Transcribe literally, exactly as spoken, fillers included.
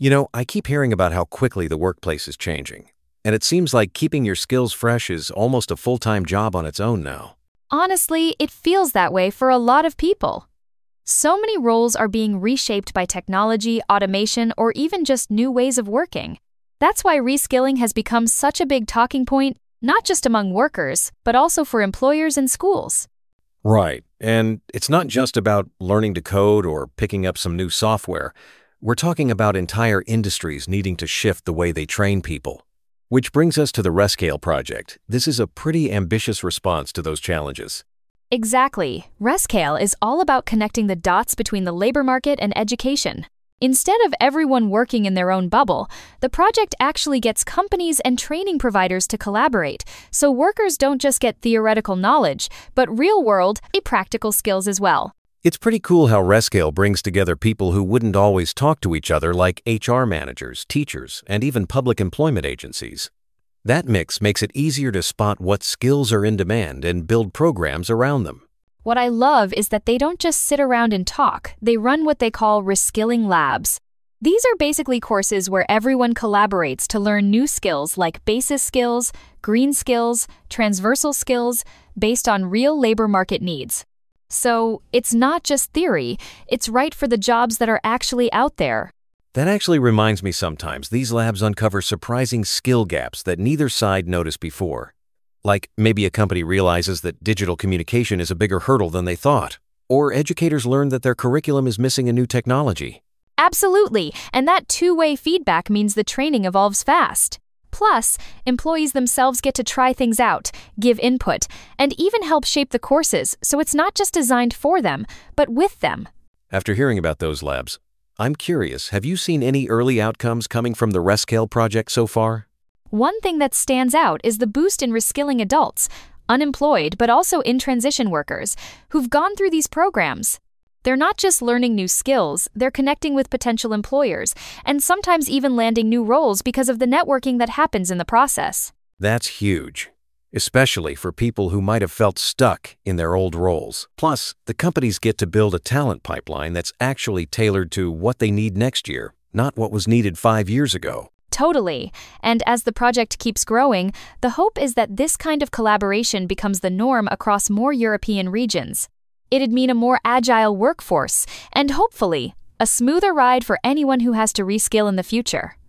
You know, I keep hearing about how quickly the workplace is changing, and it seems like keeping your skills fresh is almost a full-time job on its own now. Honestly, it feels that way for a lot of people. So many roles are being reshaped by technology, automation, or even just new ways of working. That's why reskilling has become such a big talking point, not just among workers, but also for employers and schools. Right, and it's not just about learning to code or picking up some new software. We're talking about entire industries needing to shift the way they train people. Which brings us to the Rescale project. This is a pretty ambitious response to those challenges. Exactly. Rescale is all about connecting the dots between the labor market and education. Instead of everyone working in their own bubble, the project actually gets companies and training providers to collaborate, so workers don't just get theoretical knowledge, but real-world, practical skills as well. It's pretty cool how Rescale brings together people who wouldn't always talk to each other, like H R managers, teachers, and even public employment agencies. That mix makes it easier to spot what skills are in demand and build programs around them. What I love is that they don't just sit around and talk, they run what they call reskilling labs. These are basically courses where everyone collaborates to learn new skills like basis skills, green skills, transversal skills, based on real labor market needs. So, it's not just theory, it's right for the jobs that are actually out there. That actually reminds me sometimes these labs uncover surprising skill gaps that neither side noticed before. Like maybe a company realizes that digital communication is a bigger hurdle than they thought, or educators learn that their curriculum is missing a new technology. Absolutely, and that two-way feedback means the training evolves fast. Plus, employees themselves get to try things out, give input, and even help shape the courses, so it's not just designed for them, but with them. After hearing about those labs, I'm curious, have you seen any early outcomes coming from the Rescale project so far? One thing that stands out is the boost in reskilling adults, unemployed but also in transition workers, who've gone through these programs. They're not just learning new skills, they're connecting with potential employers, and sometimes even landing new roles because of the networking that happens in the process. That's huge, especially for people who might have felt stuck in their old roles. Plus, the companies get to build a talent pipeline that's actually tailored to what they need next year, not what was needed five years ago. Totally. And as the project keeps growing, the hope is that this kind of collaboration becomes the norm across more European regions. It'd mean a more agile workforce, and hopefully, a smoother ride for anyone who has to reskill in the future.